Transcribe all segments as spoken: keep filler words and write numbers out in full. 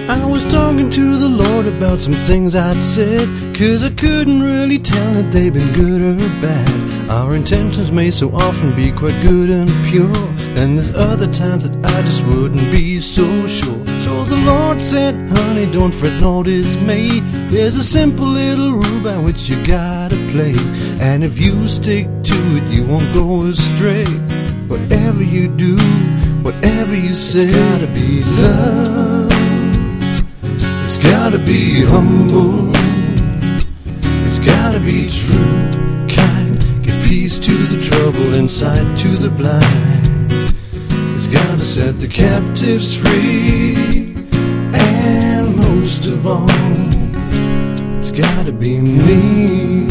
I was talking to the Lord about some things I'd said, 'cause I couldn't really tell if they'd been good or bad. Our intentions may so often be quite good and pure, and there's other times that I just wouldn't be so sure. So the Lord said, honey, don't fret nor dismay. There's a simple little rule by which you gotta play, and if you stick to it, you won't go astray. Whatever you do, whatever you say, it's gotta be love. It's gotta be humble. It's gotta be true, kind. Give peace to the troubled and sight to the blind. It's gotta set the captives free, and most of all, it's gotta be me.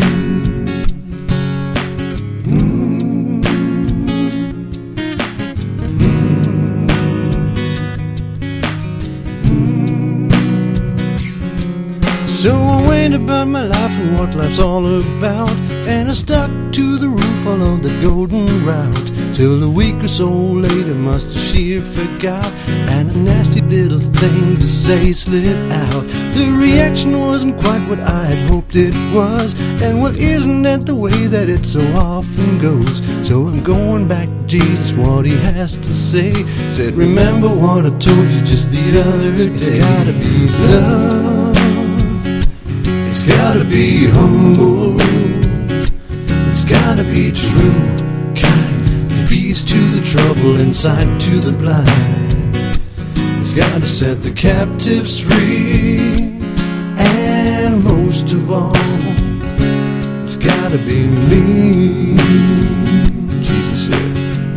So I went about my life and what life's all about, and I stuck to the roof, followed the golden route, till a week or so later must have sheer forgot, and a nasty little thing to say slid out. The reaction wasn't quite what I had hoped it was, and well, isn't that the way that it so often goes? So I'm going back to Jesus, what he has to say. Said, remember what I told you just the other day. It's gotta be love. It's gotta be humble. It's gotta be true, kind. Give peace to the troubled and sight to the blind. It's gotta set the captives free, and most of all, it's gotta be me. Jesus said.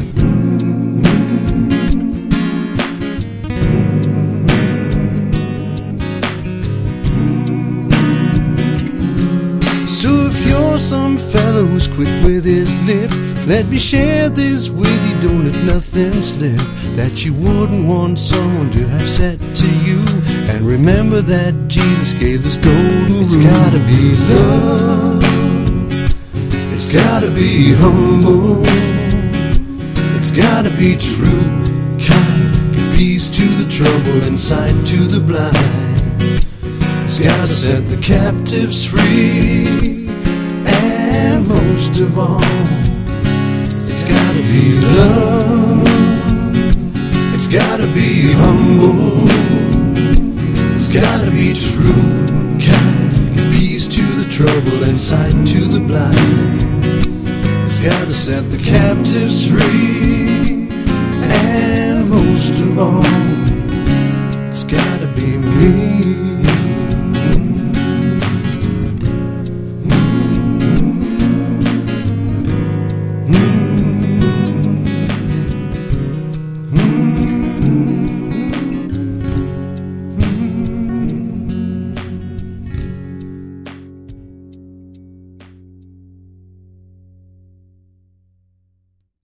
So if you're some fellow who's quick with his lip, let me share this with you, don't let nothing slip that you wouldn't want someone to have said to you. And remember that Jesus gave this golden rule. It's gotta be love. It's gotta be humble. It's gotta be true, kind. Give peace to the troubled and sight to the blind. It's gotta set the captives free, and most of all, it's gotta be love. It's gotta be humble. It's gotta be true, kind. Give peace to the troubled and sight to the blind. It's gotta set the captives free, and most of all,